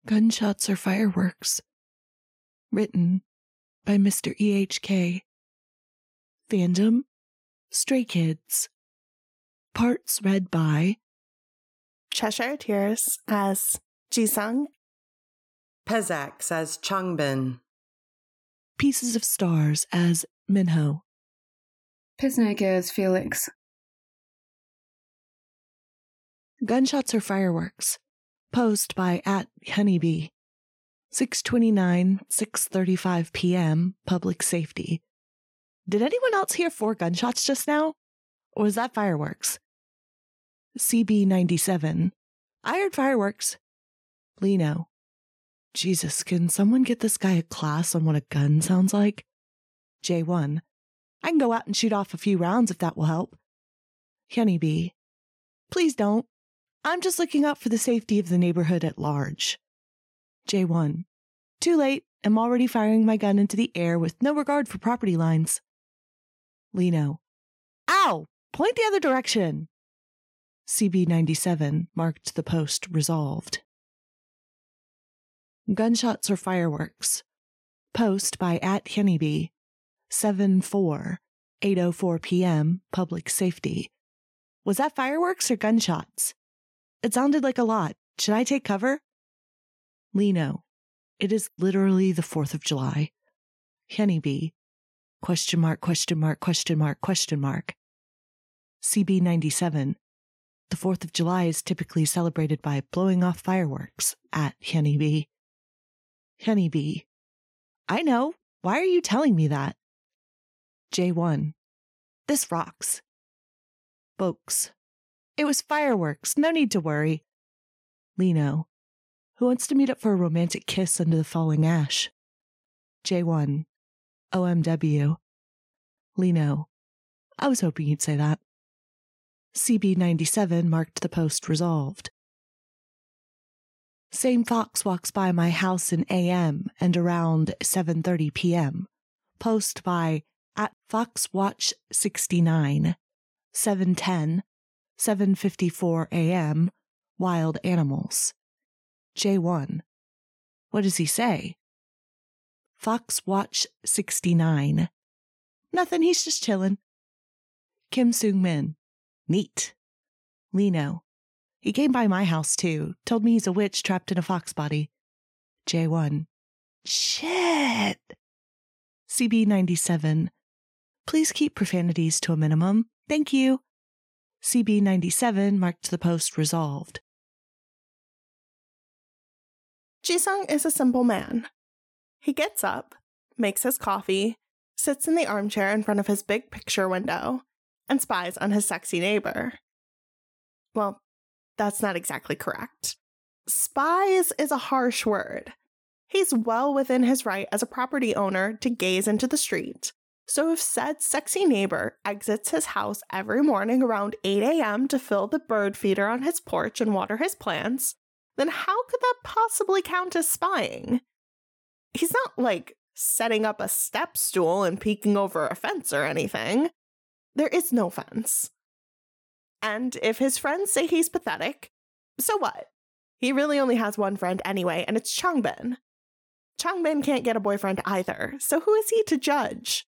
Gunshots Are Fireworks. Written by Mr. EHK. Fandom, Stray Kids. Parts read by Cheshire Tears as Jisung, Pezax as Changbin, Pieces of Stars as Minho, Pissnake as Felix. Gunshots Are Fireworks. Post by @Honeybee. 6:29, 6:35 p.m. Public Safety. Did anyone else hear 4 gunshots just now? Or was that fireworks? CB97. I heard fireworks. Lino. Jesus, can someone get this guy a class on what a gun sounds like? J1. I can go out and shoot off a few rounds if that will help. Honeybee. Please don't. I'm just looking out for the safety of the neighborhood at large. J1. Too late. I'm already firing my gun into the air with no regard for property lines. Lino. Ow! Point the other direction. CB97 marked the post resolved. Gunshots Are Fireworks. Post by @Honeybee. 7/4, 8:04 p.m. Public Safety. Was that fireworks or gunshots? It sounded like a lot. Should I take cover? Lino. It is literally the 4th of July. Honeybee. Question mark, question mark, question mark, question mark. CB97. The 4th of July is typically celebrated by blowing off fireworks @Honeybee. Honeybee. I know. Why are you telling me that? J1. This rocks. Folks. It was fireworks. No need to worry. Lino. Who wants to meet up for a romantic kiss under the falling ash? J1. OMW. Lino. I was hoping you'd say that. CB97 marked the post resolved. Same fox walks by my house in AM and around 7:30 p.m. Post by @FoxWatch69. 7:10, 7:54 a.m. Wild Animals. J1. What does he say? FoxWatch69. Nothing, he's just chillin'. Kim Seung-min. Neat. Lino. He came by my house too. Told me he's a witch trapped in a fox body. J1. Shit. CB97. Please keep profanities to a minimum. Thank you. CB97 marked the post resolved. Jisung is a simple man. He gets up, makes his coffee, sits in the armchair in front of his big picture window, and spies on his sexy neighbor. Well, that's not exactly correct. Spies is a harsh word. He's well within his right as a property owner to gaze into the street. So if said sexy neighbor exits his house every morning around 8 a.m. to fill the bird feeder on his porch and water his plants, then how could that possibly count as spying? He's not, like, setting up a step stool and peeking over a fence or anything. There is no fence. And if his friends say he's pathetic, so what? He really only has one friend anyway, and it's Changbin. Changbin can't get a boyfriend either, so who is he to judge?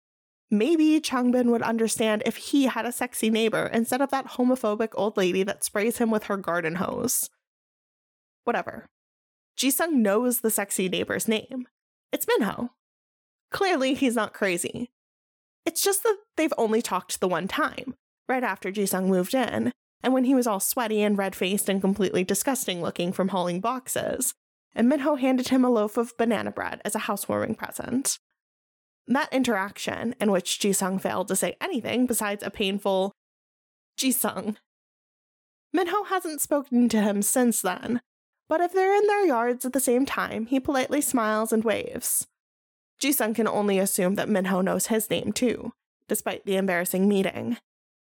Maybe Changbin would understand if he had a sexy neighbor instead of that homophobic old lady that sprays him with her garden hose. Whatever. Jisung knows the sexy neighbor's name. It's Minho. Clearly, he's not crazy. It's just that they've only talked the one time, right after Jisung moved in, and when he was all sweaty and red-faced and completely disgusting looking from hauling boxes, and Minho handed him a loaf of banana bread as a housewarming present. That interaction, in which Jisung failed to say anything besides a painful Jisung. Minho hasn't spoken to him since then, but if they're in their yards at the same time, he politely smiles and waves. Jisung can only assume that Minho knows his name too, despite the embarrassing meeting.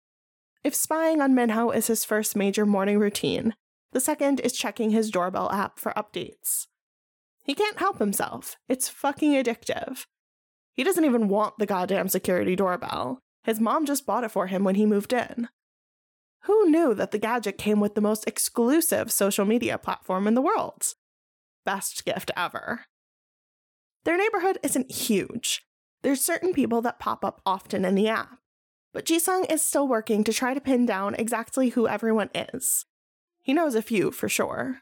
If spying on Minho is his first major morning routine, the second is checking his doorbell app for updates. He can't help himself. It's fucking addictive. He doesn't even want the goddamn security doorbell. His mom just bought it for him when he moved in. Who knew that the gadget came with the most exclusive social media platform in the world? best gift ever. Their neighborhood isn't huge. There's certain people that pop up often in the app, but Jisung is still working to try to pin down exactly who everyone is. He knows a few for sure.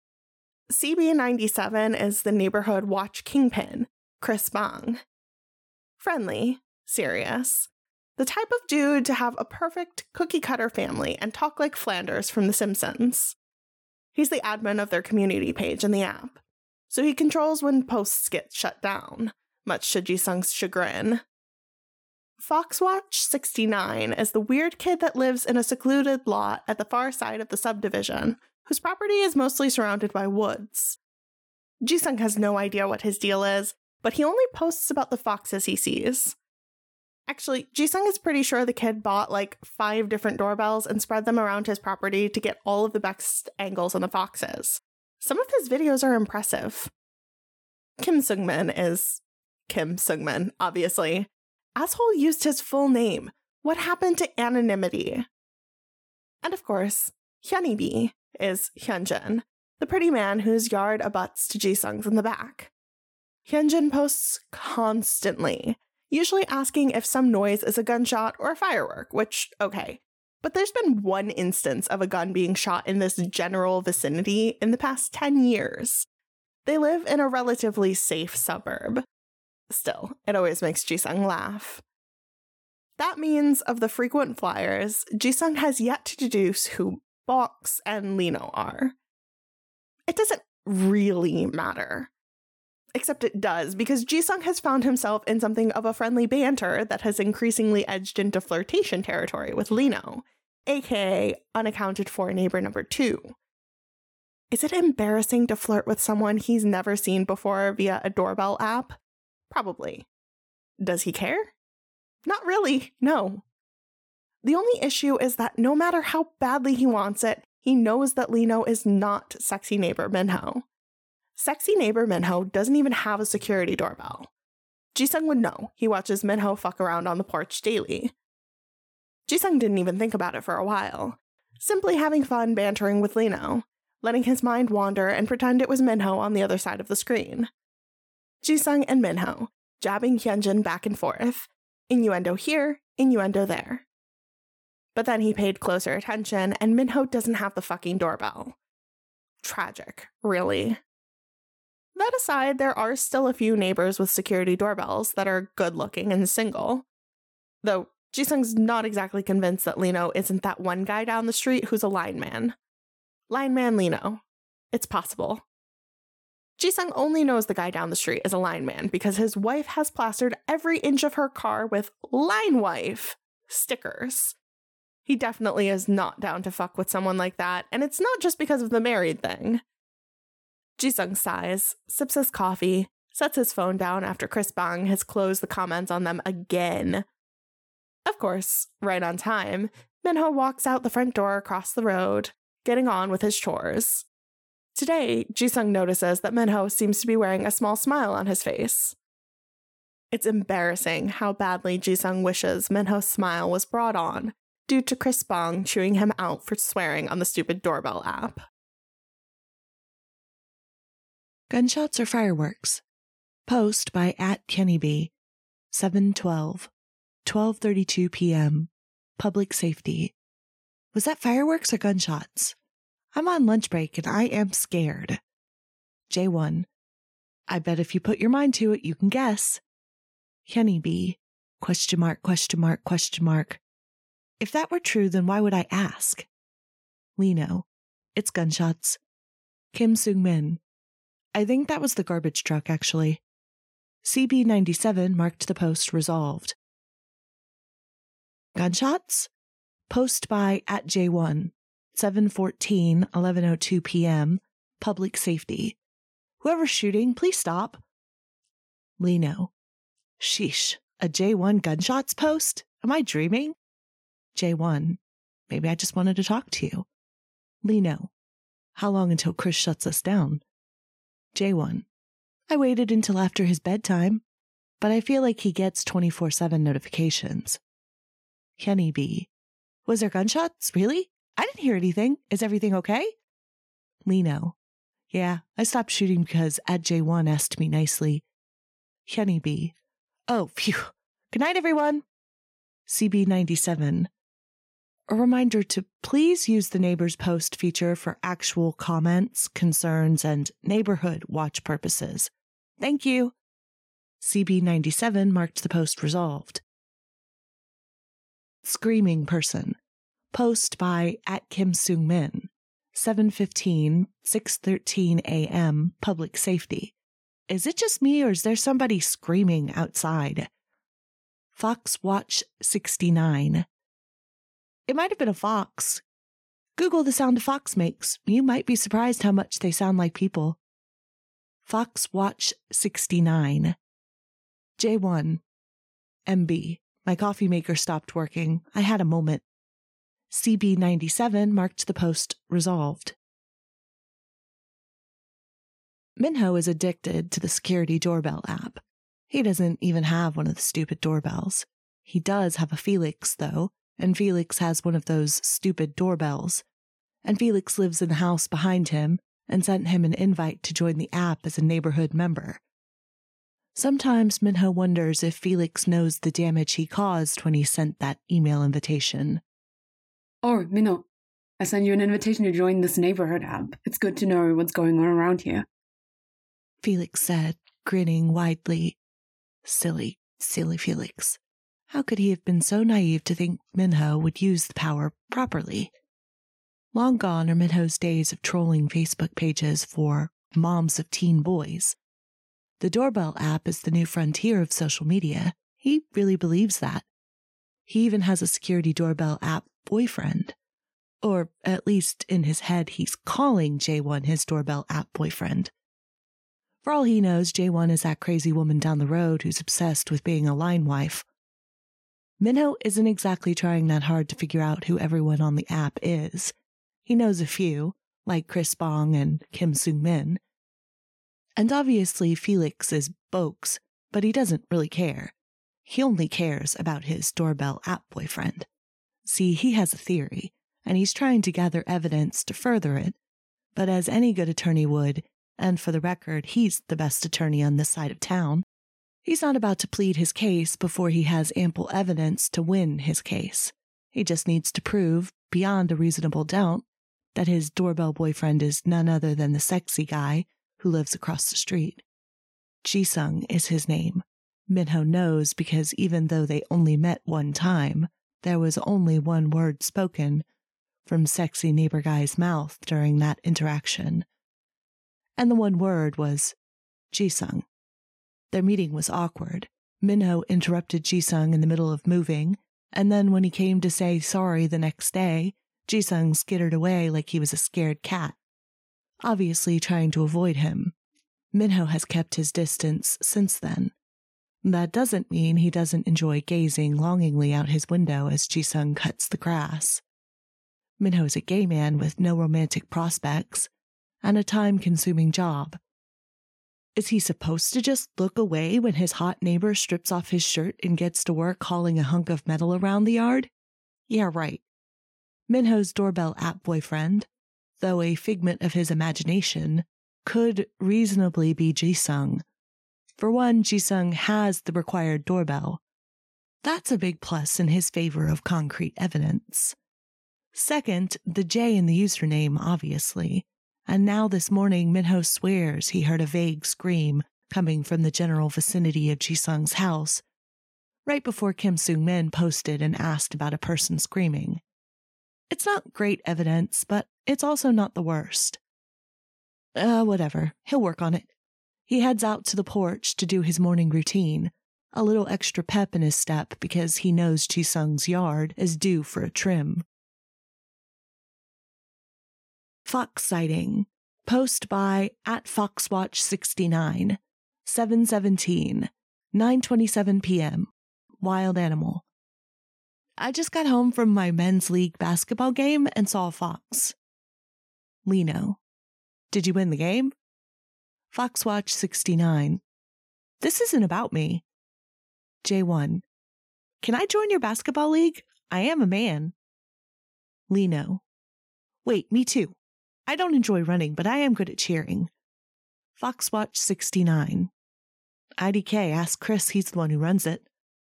CB97 is the neighborhood watch kingpin, Chris Bang. Friendly, serious, the type of dude to have a perfect cookie-cutter family and talk like Flanders from The Simpsons. He's the admin of their community page in the app, so he controls when posts get shut down, much to Jisung's chagrin. Foxwatch69 is the weird kid that lives in a secluded lot at the far side of the subdivision, whose property is mostly surrounded by woods. Jisung has no idea what his deal is, but he only posts about the foxes he sees. Actually, Jisung is pretty sure the kid bought like 5 different doorbells and spread them around his property to get all of the best angles on the foxes. Some of his videos are impressive. Kim Seungmin is Kim Seungmin, obviously. Asshole used his full name. What happened to anonymity? And of course, Hyunibee is Hyunjin, the pretty man whose yard abuts to Jisung's in the back. Hyunjin posts constantly, usually asking if some noise is a gunshot or a firework, which, okay. But there's been one instance of a gun being shot in this general vicinity in the past 10 years. They live in a relatively safe suburb. Still, it always makes Jisung laugh. That means of the frequent flyers, Jisung has yet to deduce who Box and Lino are. It doesn't really matter. Except it does, because Jisung has found himself in something of a friendly banter that has increasingly edged into flirtation territory with Lino, aka unaccounted for neighbor number 2. Is it embarrassing to flirt with someone he's never seen before via a doorbell app? Probably. Does he care? Not really, no. The only issue is that no matter how badly he wants it, he knows that Lino is not sexy neighbor Minho. Sexy neighbor Minho doesn't even have a security doorbell. Jisung would know. He watches Minho fuck around on the porch daily. Jisung didn't even think about it for a while, simply having fun bantering with Lino, letting his mind wander and pretend it was Minho on the other side of the screen. Jisung and Minho, jabbing Hyunjin back and forth, innuendo here, innuendo there. But then he paid closer attention, and Minho doesn't have the fucking doorbell. Tragic, really. That aside, there are still a few neighbors with security doorbells that are good-looking and single. Though, Jisung's not exactly convinced that Lino isn't that one guy down the street who's a lineman. Lineman Lino. It's possible. Jisung only knows the guy down the street is a lineman because his wife has plastered every inch of her car with "Line Wife" stickers. He definitely is not down to fuck with someone like that, and it's not just because of the married thing. Jisung sighs, sips his coffee, sets his phone down after Chris Bang has closed the comments on them again. Of course, right on time, Minho walks out the front door across the road, getting on with his chores. Today, Jisung notices that Minho seems to be wearing a small smile on his face. It's embarrassing how badly Jisung wishes Minho's smile was brought on, due to Chris Bang chewing him out for swearing on the stupid doorbell app. Gunshots or fireworks? Post by @Hyunibee, 7/12, 12:32 p.m. Public safety. Was that fireworks or gunshots? I'm on lunch break and I am scared. J1. I bet if you put your mind to it, you can guess. Hyunibee, ? If that were true, then why would I ask? Lino. It's gunshots. Kim Seungmin. I think that was the garbage truck, actually. CB97 marked the post resolved. Gunshots? Post by @J1, 7/14, 11:02 p.m. Public safety. Whoever's shooting, please stop. Lino. Sheesh, a J1 gunshots post? Am I dreaming? J1. Maybe I just wanted to talk to you. Lino. How long until Chris shuts us down? J1. I waited until after his bedtime, but I feel like he gets 24/7 notifications. Hyunibee. Was there gunshots? Really? I didn't hear anything. Is everything okay? Lino. Yeah, I stopped shooting because @J1 asked me nicely. Honeybee. Oh, phew. Good night, everyone. CB97. A reminder to please use the neighbors post feature for actual comments, concerns, and neighborhood watch purposes. Thank you. CB97 marked the post resolved. Screaming person. Post by @KimSungMin. 7:15, 6:13 a.m. Public safety. Is it just me or is there somebody screaming outside? Fox Watch 69. It might have been a fox. Google the sound a fox makes. You might be surprised how much they sound like people. Fox Watch 69. J1. MB. My coffee maker stopped working. I had a moment. CB97 marked the post resolved. Minho is addicted to the security doorbell app. He doesn't even have one of the stupid doorbells. He does have a Felix, though, and Felix has one of those stupid doorbells. And Felix lives in the house behind him and sent him an invite to join the app as a neighborhood member. Sometimes Minho wonders if Felix knows the damage he caused when he sent that email invitation. Oh, Minho, I sent you an invitation to join this neighborhood app. It's good to know what's going on around here. Felix said, grinning widely. Silly Felix. How could he have been so naive to think Minho would use the power properly? Long gone are Minho's days of trolling Facebook pages for moms of teen boys. The doorbell app is the new frontier of social media. He really believes that. He even has a security doorbell app boyfriend. Or at least in his head, he's calling J1 his doorbell app boyfriend. For all he knows, J1 is that crazy woman down the road who's obsessed with being a line wife. Minho isn't exactly trying that hard to figure out who everyone on the app is. He knows a few, like Chris Bong and Kim Sung-min. And obviously Felix is Bokes, but he doesn't really care. He only cares about his doorbell app boyfriend. See, he has a theory, and he's trying to gather evidence to further it. But as any good attorney would, and for the record, he's the best attorney on this side of town, he's not about to plead his case before he has ample evidence to win his case. He just needs to prove, beyond a reasonable doubt, that his doorbell boyfriend is none other than the sexy guy who lives across the street. Jisung is his name. Minho knows because even though they only met one time, there was only one word spoken from sexy neighbor guy's mouth during that interaction. And the one word was Jisung. Their meeting was awkward. Minho interrupted Jisung in the middle of moving, and then when he came to say sorry the next day, Jisung skittered away like he was a scared cat, obviously trying to avoid him. Minho has kept his distance since then. That doesn't mean he doesn't enjoy gazing longingly out his window as Jisung cuts the grass. Minho is a gay man with no romantic prospects and a time-consuming job. Is he supposed to just look away when his hot neighbor strips off his shirt and gets to work hauling a hunk of metal around the yard? Yeah, right. Minho's doorbell app boyfriend, though a figment of his imagination, could reasonably be Jisung. For one, Jisung has the required doorbell. That's a big plus in his favor of concrete evidence. Second, the J in the username, obviously. And now this morning, Minho swears he heard a vague scream coming from the general vicinity of Jisung's house, right before Kim Sung-min posted and asked about a person screaming. It's not great evidence, but it's also not the worst. Whatever. He'll work on it. He heads out to the porch to do his morning routine, a little extra pep in his step because he knows Jisung's yard is due for a trim. Fox sighting. Post by @FoxWatch69. 7:17. 9:27 p.m. Wild animal. I just got home from my men's league basketball game and saw a fox. Lino. Did you win the game? FoxWatch69. This isn't about me. J1. Can I join your basketball league? I am a man. Lino. Wait, me too. I don't enjoy running, but I am good at cheering. Foxwatch 69. IDK, ask Chris, he's the one who runs it.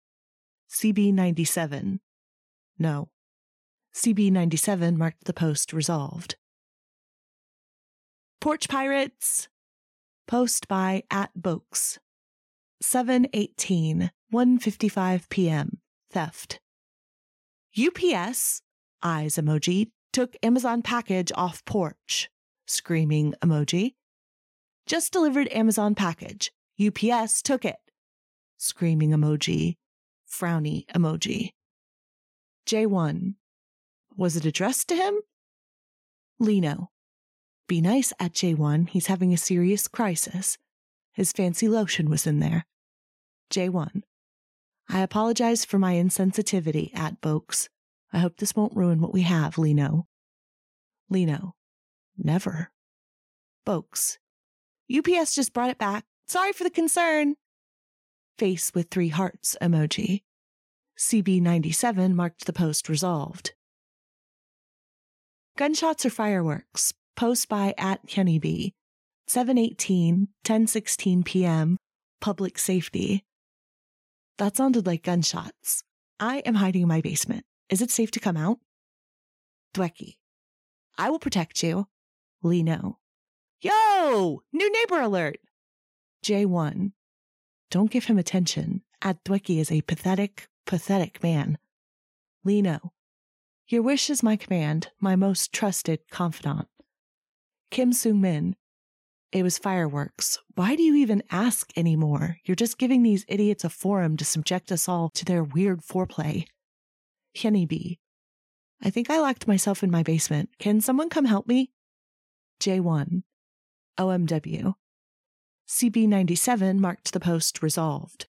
CB97. No. CB97 marked the post resolved. Porch Pirates. Post by @Bokes. 7:18, 1:55 p.m. Theft. UPS, eyes emoji, took Amazon package off porch. Screaming emoji. Just delivered Amazon package. UPS took it. Screaming emoji. Frowny emoji. J1. Was it addressed to him? Lino. Be nice at J1. He's having a serious crisis. His fancy lotion was in there. J1. I apologize for my insensitivity, @Bokes. I hope this won't ruin what we have, Lino. Lino. Never. Bokes. UPS just brought it back. Sorry for the concern. Face with 3 hearts emoji. CB97 marked the post resolved. Gunshots or fireworks. Post by @HennyB. 7:18, 10:16 p.m. Public safety. That sounded like gunshots. I am hiding in my basement. Is it safe to come out? Dwecky. I will protect you. Lino. Yo! New neighbor alert! J1. Don't give him attention. Dwecky is a pathetic, pathetic man. Lino. Your wish is my command, my most trusted confidant. Kim Sung-min. It was fireworks. Why do you even ask anymore? You're just giving these idiots a forum to subject us all to their weird foreplay. Hyeni-B. I think I locked myself in my basement. Can someone come help me? J1. OMW. CB97 marked the post resolved.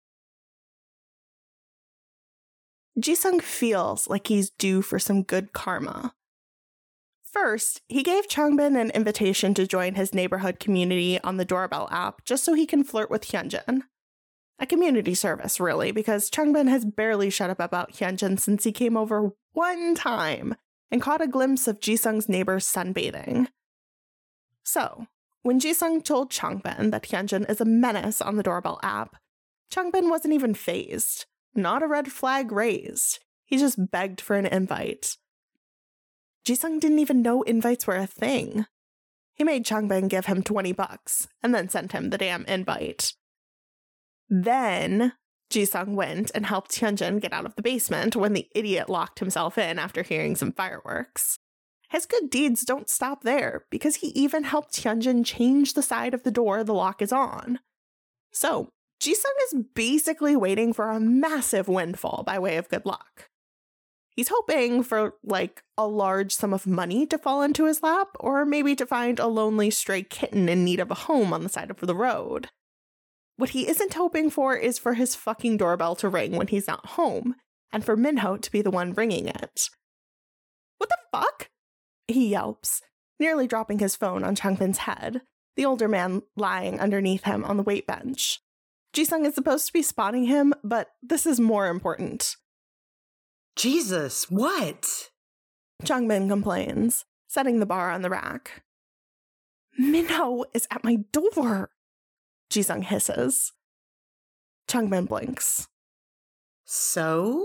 Jisung feels like he's due for some good karma. First, he gave Changbin an invitation to join his neighborhood community on the Doorbell app just so he can flirt with Hyunjin. A community service, really, because Changbin has barely shut up about Hyunjin since he came over one time and caught a glimpse of Jisung's neighbors sunbathing. So, when Jisung told Changbin that Hyunjin is a menace on the Doorbell app, Changbin wasn't even fazed. Not a red flag raised. He just begged for an invite. Jisung didn't even know invites were a thing. He made Changbin give him $20 and then sent him the damn invite. Then, Jisung went and helped Hyunjin get out of the basement when the idiot locked himself in after hearing some fireworks. His good deeds don't stop there, because he even helped Hyunjin change the side of the door the lock is on. So, Jisung is basically waiting for a massive windfall by way of good luck. He's hoping for, a large sum of money to fall into his lap, or maybe to find a lonely stray kitten in need of a home on the side of the road. What he isn't hoping for is for his fucking doorbell to ring when he's not home, and for Minho to be the one ringing it. What the fuck? He yelps, nearly dropping his phone on Changbin's head, the older man lying underneath him on the weight bench. Jisung is supposed to be spotting him, but this is more important. Jesus, what? Changbin complains, setting the bar on the rack. Minho is at my door, Jisung hisses. Changbin blinks. So?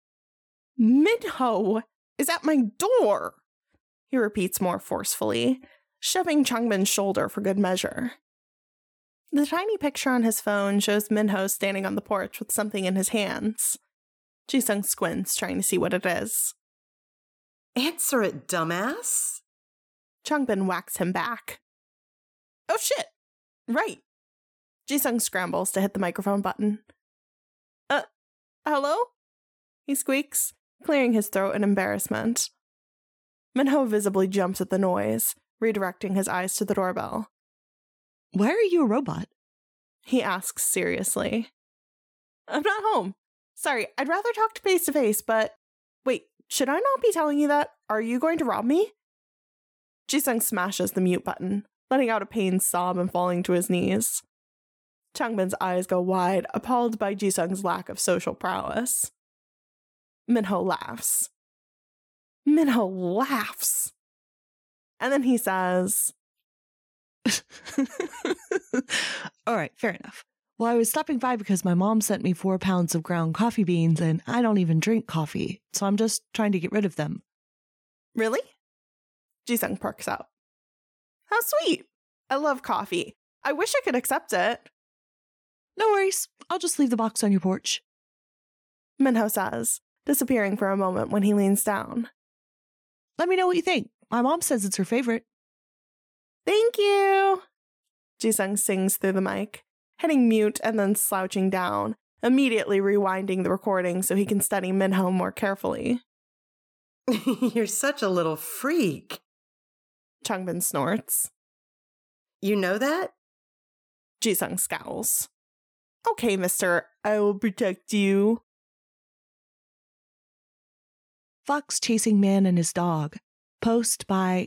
Minho is at my door, he repeats more forcefully, shoving Changbin's shoulder for good measure. The tiny picture on his phone shows Minho standing on the porch with something in his hands. Jisung squints, trying to see what it is. Answer it, dumbass. Changbin whacks him back. Oh shit! Right. Jisung scrambles to hit the microphone button. Hello? He squeaks, clearing his throat in embarrassment. Minho visibly jumps at the noise, redirecting his eyes to the doorbell. Why are you a robot? He asks seriously. I'm not home. Sorry, I'd rather talk face to face, but... Wait, should I not be telling you that? Are you going to rob me? Jisung smashes the mute button, letting out a pained sob and falling to his knees. Changbin's eyes go wide, appalled by Jisung's lack of social prowess. Minho laughs. Minho laughs. And then he says, All right, fair enough. Well, I was stopping by because my mom sent me 4 pounds of ground coffee beans and I don't even drink coffee, so I'm just trying to get rid of them. Really? Jisung perks up. How sweet. I love coffee. I wish I could accept it. No worries. I'll just leave the box on your porch. Minho says, disappearing for a moment when he leans down. Let me know what you think. My mom says it's her favorite. Thank you. Jisung sings through the mic, hitting mute and then slouching down, immediately rewinding the recording so he can study Minho more carefully. You're such a little freak. Changbin snorts. You know that? Jisung scowls. Okay, mister, I will protect you. Fox chasing man and his dog. Post by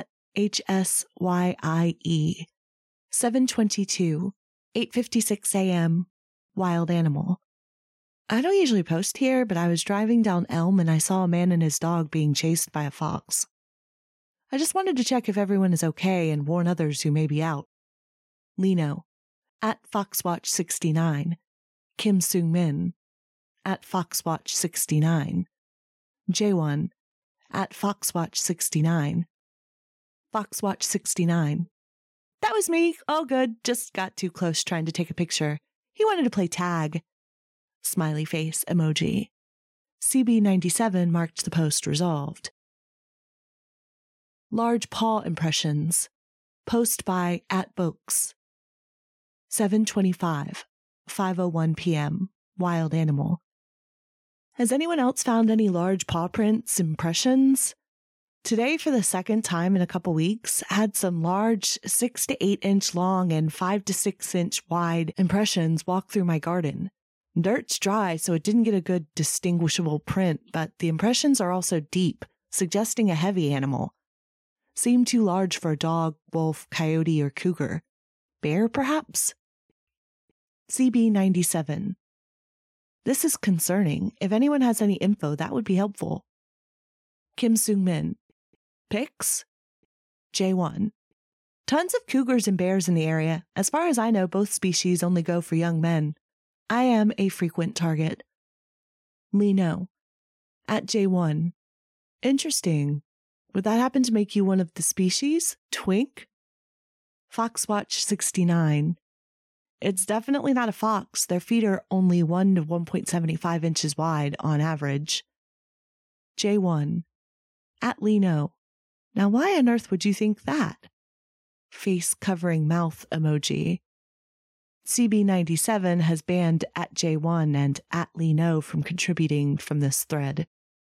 @HSYIE. 7:22, 8:56 a.m. Wild animal. I don't usually post here, but I was driving down Elm and I saw a man and his dog being chased by a fox. I just wanted to check if everyone is okay and warn others who may be out. Lino, @FoxWatch69. Kim Seung-min, @FoxWatch69. Jaewon, @FoxWatch69. FoxWatch69. That was me. All good. Just got too close trying to take a picture. He wanted to play tag. Smiley face emoji. CB97 marked the post resolved. Large paw impressions. Post by @Bokes. 7:25, 5:01 p.m. Wild animal. Has anyone else found any large paw prints, impressions? Today, for the second time in a couple weeks, had some large 6 to 8 inch long and 5 to 6 inch wide impressions walk through my garden. Dirt's dry, so it didn't get a good distinguishable print, but the impressions are also deep, suggesting a heavy animal. Seem too large for a dog, wolf, coyote, or cougar. Bear, perhaps? CB97. This is concerning. If anyone has any info, that would be helpful. Kim Seung-min. Pics? J1. Tons of cougars and bears in the area. As far as I know, both species only go for young men. I am a frequent target. Lino. @J1. Interesting. Would that happen to make you one of the species? Twink? FoxWatch69. It's definitely not a fox. Their feet are only 1 to 1.75 inches wide on average. J1. @Lino. Now why on earth would you think that? Face covering mouth emoji. CB97 has banned @J1 and @Lino from contributing from this thread.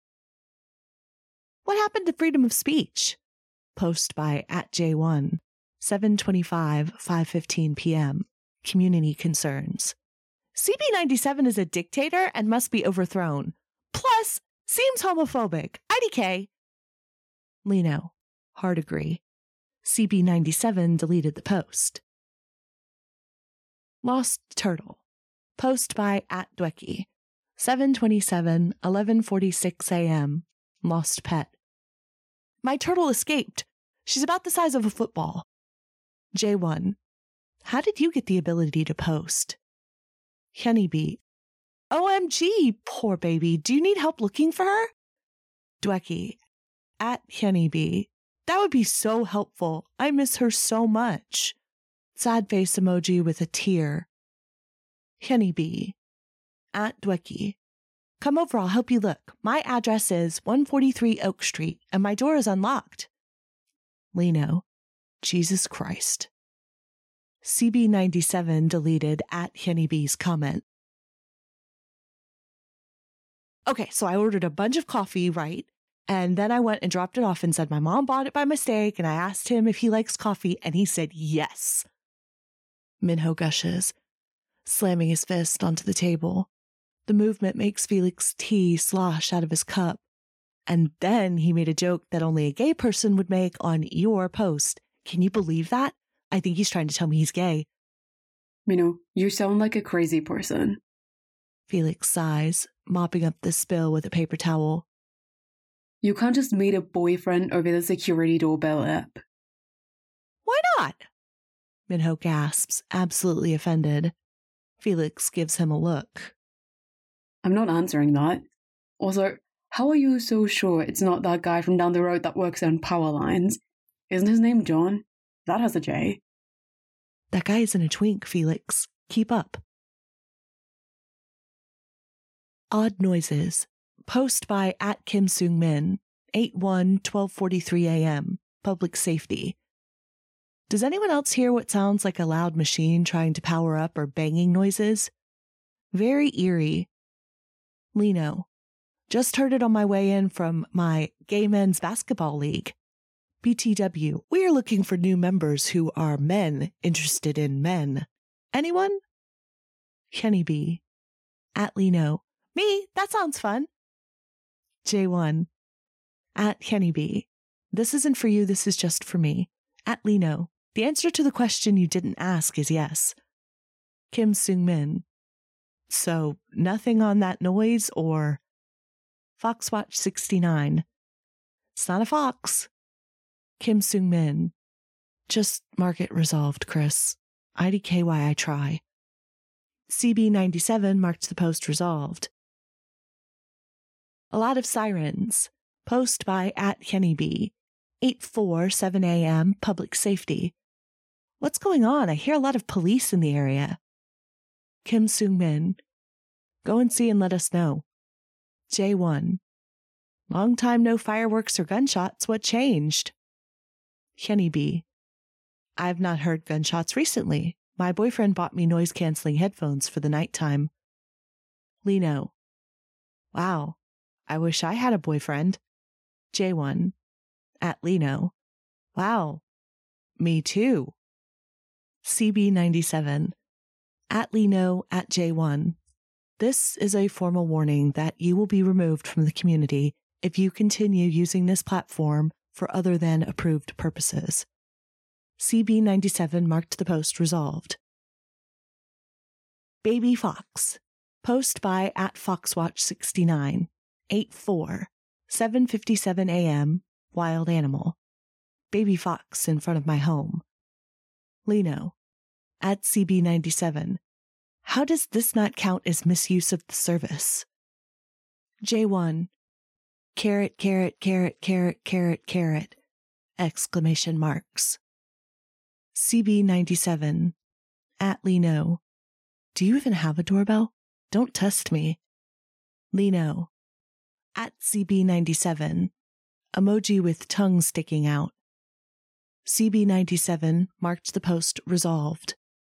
What happened to freedom of speech? Post by @J1. 7:25, 5:15 p.m. Community concerns. CB97 is a dictator and must be overthrown. Plus, seems homophobic. IDK. Lino. Hard agree. CB97 deleted the post. Lost turtle. Post by @Dwecky. 7:27, 11:46 a.m. Lost pet. My turtle escaped. She's about the size of a football. J1. How did you get the ability to post? Honeybee. OMG, poor baby. Do you need help looking for her? Dwecky. @Honeybee. That would be so helpful. I miss her so much. Sad face emoji with a tear. Honeybee. @Dwecky. Come over, I'll help you look. My address is 143 Oak Street, and my door is unlocked. Lino. Jesus Christ. CB97 deleted @Honeybee's comment. Okay, so I ordered a bunch of coffee, right? And then I went and dropped it off and said my mom bought it by mistake, and I asked him if he likes coffee, and he said yes. Minho gushes, slamming his fist onto the table. The movement makes Felix tea slosh out of his cup. And then he made a joke that only a gay person would make on your post. Can you believe that? I think he's trying to tell me he's gay. Minho, you sound like a crazy person. Felix sighs, mopping up the spill with a paper towel. You can't just meet a boyfriend over the security doorbell app. Why not? Minho gasps, absolutely offended. Felix gives him a look. I'm not answering that. Also, how are you so sure it's not that guy from down the road that works on power lines? Isn't his name John? That has a J. That guy isn't a twink, Felix. Keep up. Odd noises. Post by @KimSungMin, 8/1/12:43 a.m. Public safety. Does anyone else hear what sounds like a loud machine trying to power up or banging noises? Very eerie. Lino. Just heard it on my way in from my gay men's basketball league. BTW. We are looking for new members who are men interested in men. Anyone? Honeybee. @Lino. Me? That sounds fun. J1. @Honeybee. This isn't for you, this is just for me. @Lino. The answer to the question you didn't ask is yes. Kim Sung-min. So, nothing on that noise or... Foxwatch 69. It's not a fox. Kim Sung-min. Just mark it resolved, Chris. IDKY I try. CB97 marked the post resolved. A lot of sirens. Post by @Honeybee. 8:47 a.m. Public safety. What's going on? I hear a lot of police in the area. Kim Sung-min. Go and see and let us know. J1. Long time no fireworks or gunshots. What changed? Honeybee. I've not heard gunshots recently. My boyfriend bought me noise-canceling headphones for the nighttime. Lino. Wow. I wish I had a boyfriend. J1. @Lino. Wow. Me too. CB97. @Lino @J1. This is a formal warning that you will be removed from the community if you continue using this platform for other than approved purposes. CB97 marked the post resolved. Baby Fox. Post by @Foxwatch69. 8:4. 7:57 a.m. Wild animal. Baby fox in front of my home. Lino. @CB97. How does this not count as misuse of the service? J1. Carrot, carrot, carrot, carrot, carrot, carrot. Exclamation marks. CB97. @Lino. Do you even have a doorbell? Don't test me. Lino. @CB97. Emoji with tongue sticking out. CB97 marked the post resolved.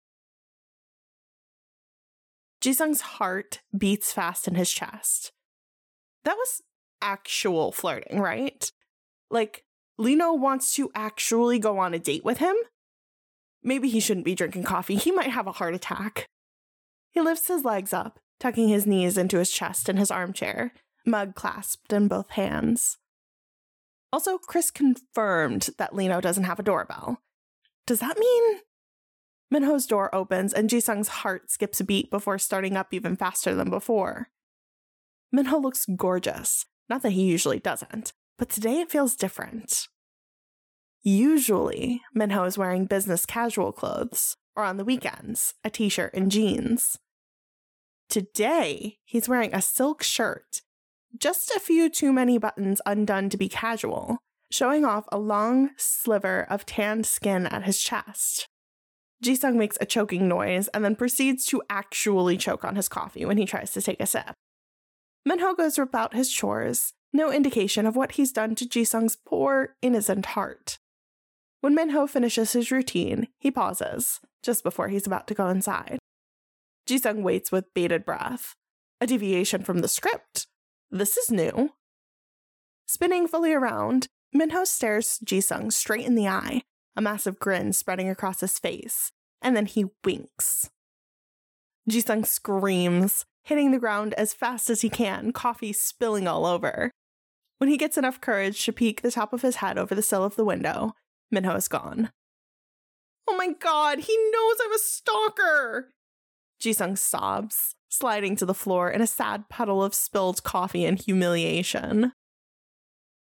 Jisung's heart beats fast in his chest. That was actual flirting, right? Like, Lino wants to actually go on a date with him? Maybe he shouldn't be drinking coffee. He might have a heart attack. He lifts his legs up, tucking his knees into his chest in his armchair, mug clasped in both hands. Also, Chris confirmed that Lino doesn't have a doorbell. Does that mean... Minho's door opens and Jisung's heart skips a beat before starting up even faster than before. Minho looks gorgeous. Not that he usually doesn't, but today it feels different. Usually, Minho is wearing business casual clothes, or on the weekends, a t-shirt and jeans. Today, he's wearing a silk shirt, just a few too many buttons undone to be casual, showing off a long sliver of tanned skin at his chest. Jisung makes a choking noise and then proceeds to actually choke on his coffee when he tries to take a sip. Minho goes about his chores, no indication of what he's done to Jisung's poor, innocent heart. When Minho finishes his routine, he pauses, just before he's about to go inside. Jisung waits with bated breath. A deviation from the script. This is new. Spinning fully around, Minho stares Jisung straight in the eye, a massive grin spreading across his face, and then he winks. Jisung screams, hitting the ground as fast as he can, coffee spilling all over. When he gets enough courage to peek the top of his head over the sill of the window, Minho is gone. Oh my god, he knows I'm a stalker! Jisung sobs, sliding to the floor in a sad puddle of spilled coffee and humiliation.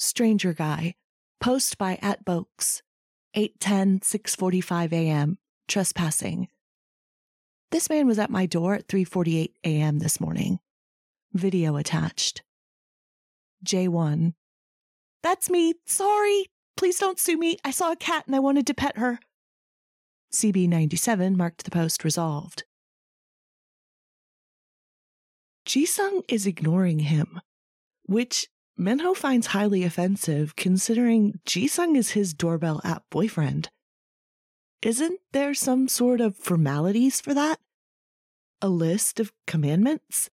Stranger guy. Post by @Bokes. 8:10, 6:45 a.m. Trespassing. This man was at my door at 3:48 a.m. this morning. Video attached. J1. That's me. Sorry. Please don't sue me. I saw a cat and I wanted to pet her. CB97 marked the post resolved. Jisung is ignoring him, which Minho finds highly offensive considering Jisung is his doorbell app boyfriend. Isn't there some sort of formalities for that? A list of commandments?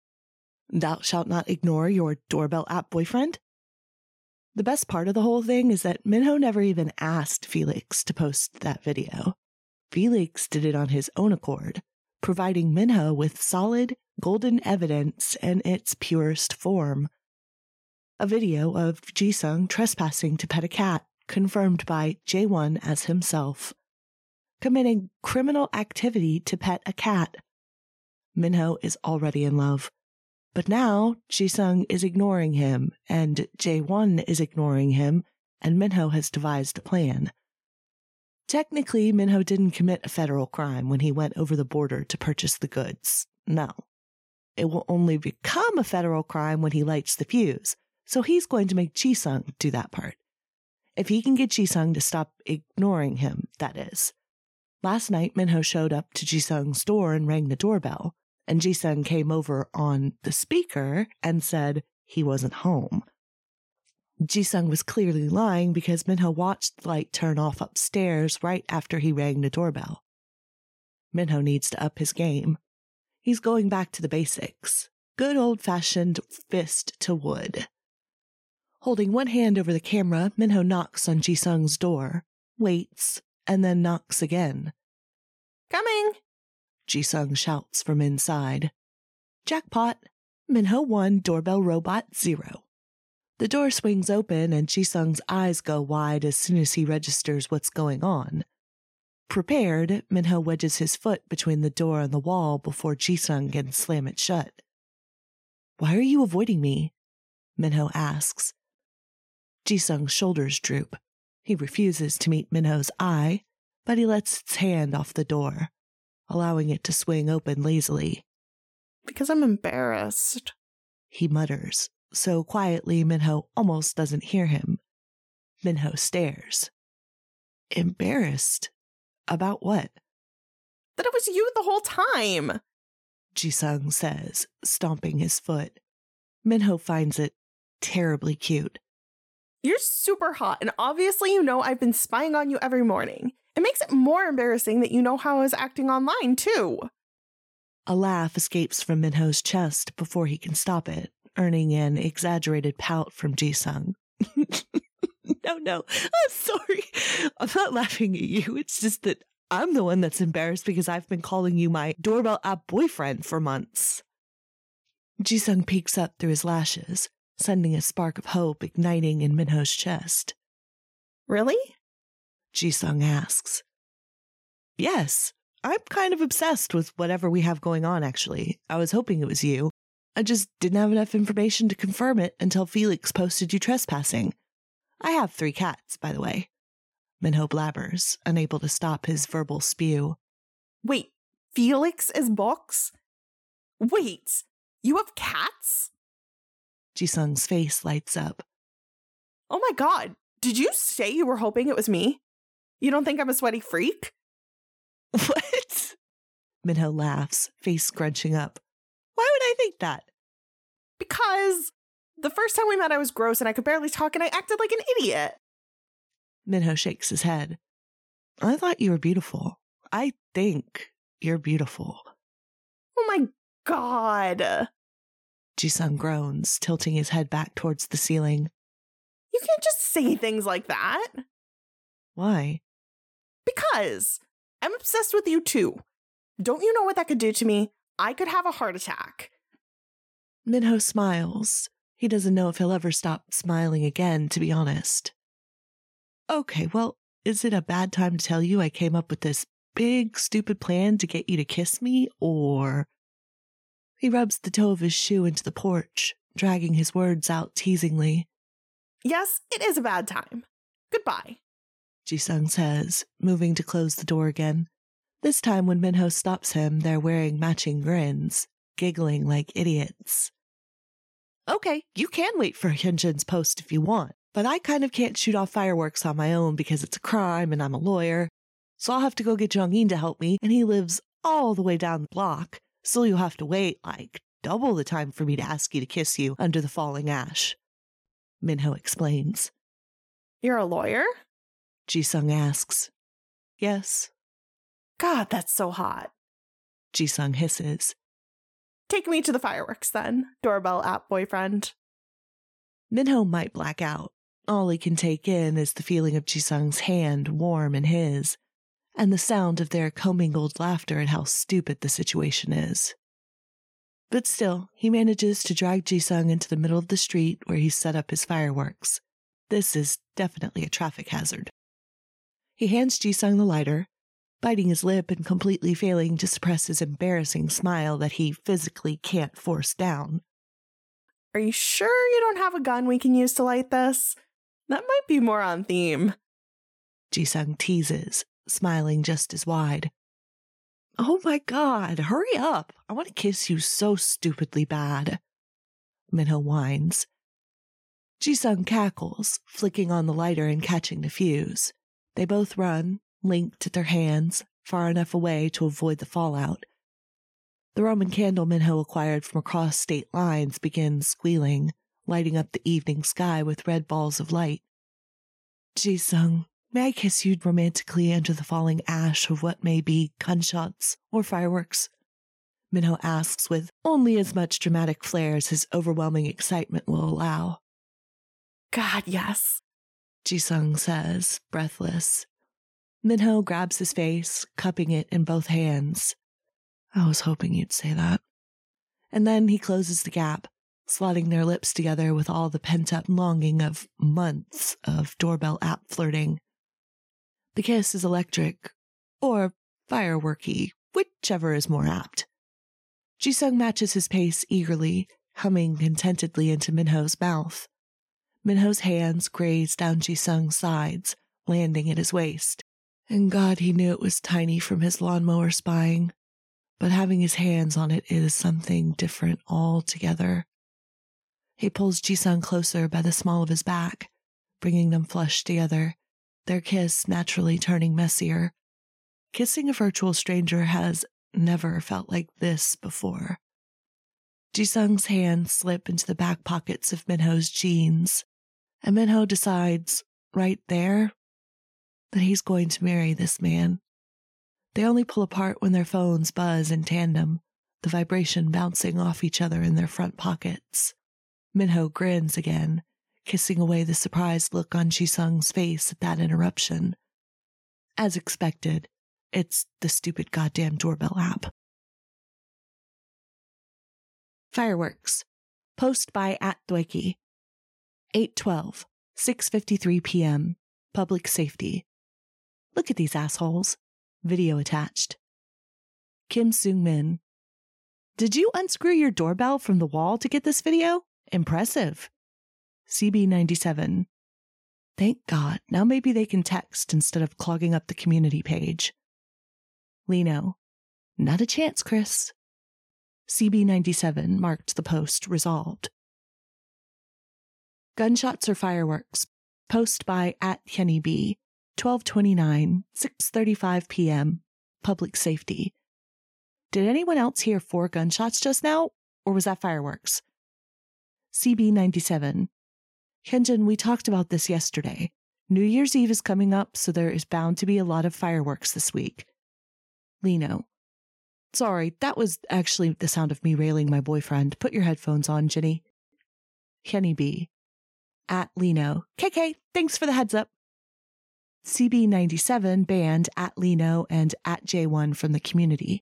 Thou shalt not ignore your doorbell app boyfriend? The best part of the whole thing is that Minho never even asked Felix to post that video. Felix did it on his own accord, providing Minho with solid, golden evidence in its purest form. A video of Jisung trespassing to pet a cat, confirmed by J1 as himself. Committing criminal activity to pet a cat. Minho is already in love. But now, Jisung is ignoring him, and J1 is ignoring him, and Minho has devised a plan. Technically, Minho didn't commit a federal crime when he went over the border to purchase the goods. No. It will only become a federal crime when he lights the fuse, so he's going to make Jisung do that part. If he can get Jisung to stop ignoring him, that is. Last night, Minho showed up to Jisung's door and rang the doorbell, and Jisung came over on the speaker and said he wasn't home. Jisung was clearly lying because Minho watched the light turn off upstairs right after he rang the doorbell. Minho needs to up his game. He's going back to the basics. Good old-fashioned fist to wood. Holding one hand over the camera, Minho knocks on Jisung's door, waits, and then knocks again. Coming! Jisung shouts from inside. Jackpot! Minho 1, doorbell robot 0. The door swings open and Jisung's eyes go wide as soon as he registers what's going on. Prepared, Minho wedges his foot between the door and the wall before Jisung can slam it shut. Why are you avoiding me? Minho asks. Jisung's shoulders droop. He refuses to meet Minho's eye, but he lets its hand off the door, allowing it to swing open lazily. Because I'm embarrassed, he mutters, so quietly Minho almost doesn't hear him. Minho stares. Embarrassed? About what? That it was you the whole time, Jisung says, stomping his foot. Minho finds it terribly cute. You're super hot, and obviously you know I've been spying on you every morning. It makes it more embarrassing that you know how I was acting online, too. A laugh escapes from Minho's chest before he can stop it, earning an exaggerated pout from Jisung. No, I'm sorry. I'm not laughing at you. It's just that I'm the one that's embarrassed because I've been calling you my doorbell app boyfriend for months. Jisung peeks up through his lashes, sending a spark of hope igniting in Minho's chest. Really? Jisung asks. Yes, I'm kind of obsessed with whatever we have going on, actually. I was hoping it was you. I just didn't have enough information to confirm it until Felix posted you trespassing. I have 3 cats, by the way. Minho blabbers, unable to stop his verbal spew. Wait, Felix is Box? Wait, you have cats? Jisung's face lights up. Oh my god, did you say you were hoping it was me? You don't think I'm a sweaty freak? What? Minho laughs, face scrunching up. Why would I think that? Because the first time we met I was gross and I could barely talk and I acted like an idiot. Minho shakes his head. I thought you were beautiful. I think you're beautiful. Oh my god. Jisung groans, tilting his head back towards the ceiling. You can't just say things like that. Why? Because I'm obsessed with you too. Don't you know what that could do to me? I could have a heart attack. Minho smiles. He doesn't know if he'll ever stop smiling again, to be honest. Okay, well, is it a bad time to tell you I came up with this big, stupid plan to get you to kiss me, or... He rubs the toe of his shoe into the porch, dragging his words out teasingly. Yes, it is a bad time. Goodbye. Jisung says, moving to close the door again. This time when Minho stops him, they're wearing matching grins, giggling like idiots. Okay, you can wait for Hyunjin's post if you want, but I kind of can't shoot off fireworks on my own because it's a crime and I'm a lawyer. So I'll have to go get Jong-in to help me, and he lives all the way down the block, so you'll have to wait like double the time for me to ask you to kiss you under the falling ash. Minho explains. You're a lawyer? Jisung asks. Yes. God, that's so hot. Jisung hisses. Take me to the fireworks then, doorbell app boyfriend. Minho might black out. All he can take in is the feeling of Jisung's hand warm in his, and the sound of their commingled laughter at how stupid the situation is. But still, he manages to drag Jisung into the middle of the street where he's set up his fireworks. This is definitely a traffic hazard. He hands Jisung the lighter, biting his lip and completely failing to suppress his embarrassing smile that he physically can't force down. Are you sure you don't have a gun we can use to light this? That might be more on theme. Jisung teases, smiling just as wide. Oh my god, hurry up. I want to kiss you so stupidly bad. Minho whines. Jisung cackles, flicking on the lighter and catching the fuse. They both run, linked at their hands, far enough away to avoid the fallout. The Roman candle Minho acquired from across state lines begins squealing, lighting up the evening sky with red balls of light. Jisung, may I kiss you romantically under the falling ash of what may be gunshots or fireworks? Minho asks with only as much dramatic flair as his overwhelming excitement will allow. God, yes. Jisung says, breathless. Minho grabs his face, cupping it in both hands. I was hoping you'd say that. And then he closes the gap, slotting their lips together with all the pent-up longing of months of doorbell app flirting. The kiss is electric, or fireworky, whichever is more apt. Jisung matches his pace eagerly, humming contentedly into Minho's mouth. Minho's hands graze down Jisung's sides, landing at his waist. And God, he knew it was tiny from his lawnmower spying. But having his hands on it is something different altogether. He pulls Jisung closer by the small of his back, bringing them flush together, their kiss naturally turning messier. Kissing a virtual stranger has never felt like this before. Jisung's hands slip into the back pockets of Minho's jeans, and Minho decides, right there, that he's going to marry this man. They only pull apart when their phones buzz in tandem, the vibration bouncing off each other in their front pockets. Minho grins again, kissing away the surprised look on Jisung's face at that interruption. As expected, it's the stupid goddamn doorbell app. Fireworks. Post by @Dweki. 8:12, 6:53 p.m. Public safety. Look at these assholes. Video attached. Kim Seung-min. Did you unscrew your doorbell from the wall to get this video? Impressive. CB97. Thank God. Now maybe they can text instead of clogging up the community page. Lino. Not a chance, Chris. CB97 marked the post resolved. Gunshots or fireworks. Post by @HyennyB. 12:29, 6:35 p.m. Public safety. Did anyone else hear 4 gunshots just now, or was that fireworks? CB97. Hyunjin, we talked about this yesterday. New Year's Eve is coming up, so there is bound to be a lot of fireworks this week. Lino. Sorry, that was actually the sound of me railing my boyfriend. Put your headphones on, Ginny. HyennyB. @Lino. KK, thanks for the heads up. CB97 banned @Lino and @J1 from the community.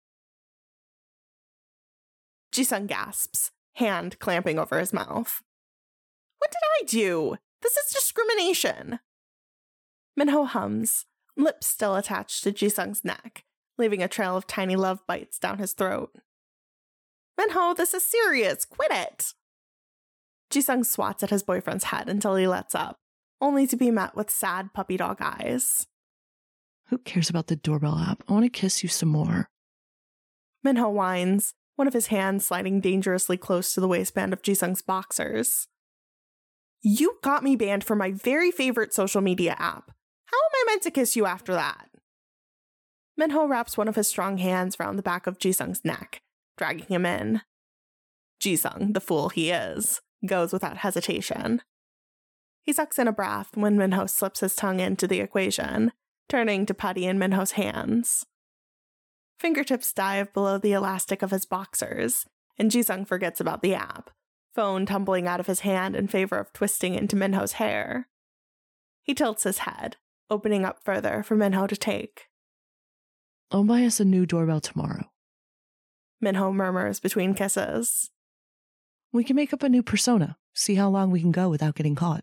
Jisung gasps, hand clamping over his mouth. What did I do? This is discrimination. Minho hums, lips still attached to Jisung's neck, leaving a trail of tiny love bites down his throat. Minho, this is serious. Quit it. Jisung swats at his boyfriend's head until he lets up, only to be met with sad puppy dog eyes. Who cares about the doorbell app? I want to kiss you some more. Minho whines, one of his hands sliding dangerously close to the waistband of Jisung's boxers. You got me banned from my very favorite social media app. How am I meant to kiss you after that? Minho wraps one of his strong hands round the back of Jisung's neck, dragging him in. Jisung, the fool he is, goes without hesitation. He sucks in a breath when Minho slips his tongue into the equation, turning to putty in Minho's hands. Fingertips dive below the elastic of his boxers, and Jisung forgets about the app, phone tumbling out of his hand in favor of twisting into Minho's hair. He tilts his head, opening up further for Minho to take. I'll buy us a new doorbell tomorrow. Minho murmurs between kisses. We can make up a new persona, see how long we can go without getting caught.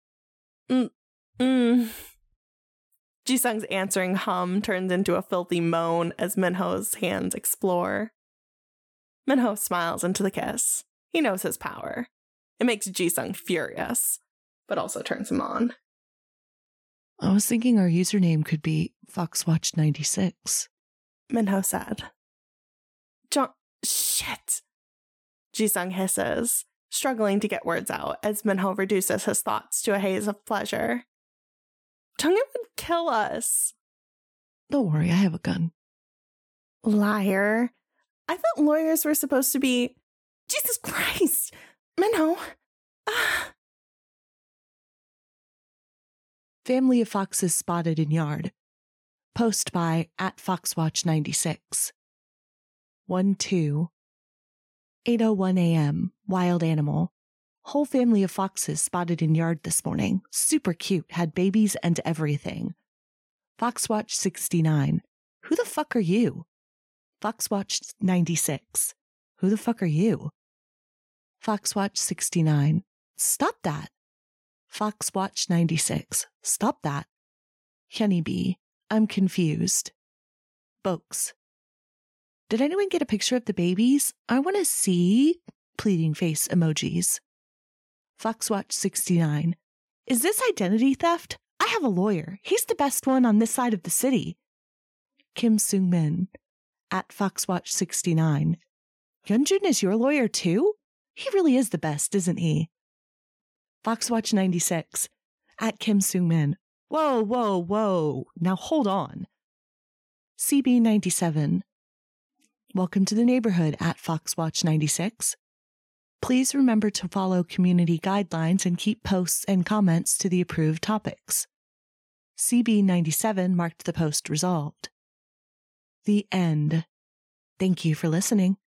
Jisung's answering hum turns into a filthy moan as Minho's hands explore. Minho smiles into the kiss. He knows his power. It makes Jisung furious, but also turns him on. I was thinking our username could be FoxWatch96. Minho said. Shit! Jisung hisses, struggling to get words out as Minho reduces his thoughts to a haze of pleasure. Jungin would kill us. Don't worry, I have a gun. Liar. I thought lawyers were supposed to be... Jesus Christ! Minho! Family of foxes spotted in yard. Post by @FoxWatch96. 1-2. 8:01 a.m. Wild animal. Whole family of foxes spotted in yard this morning. Super cute. Had babies and everything. Foxwatch69. Who the fuck are you? Foxwatch96. Who the fuck are you? Foxwatch69. Stop that. Foxwatch96. Stop that. Honeybee. I'm confused. Bokes. Did anyone get a picture of the babies? I want to see. Pleading face emojis. Foxwatch69. Is this identity theft? I have a lawyer. He's the best one on this side of the city. Kim Sung-min. @Foxwatch69. Hyunjin is your lawyer too? He really is the best, isn't he? Foxwatch96. @Kim Sung-min. Whoa, whoa, whoa. Now hold on. CB97. Welcome to the neighborhood @Foxwatch96. Please remember to follow community guidelines and keep posts and comments to the approved topics. CB97 marked the post resolved. The end. Thank you for listening.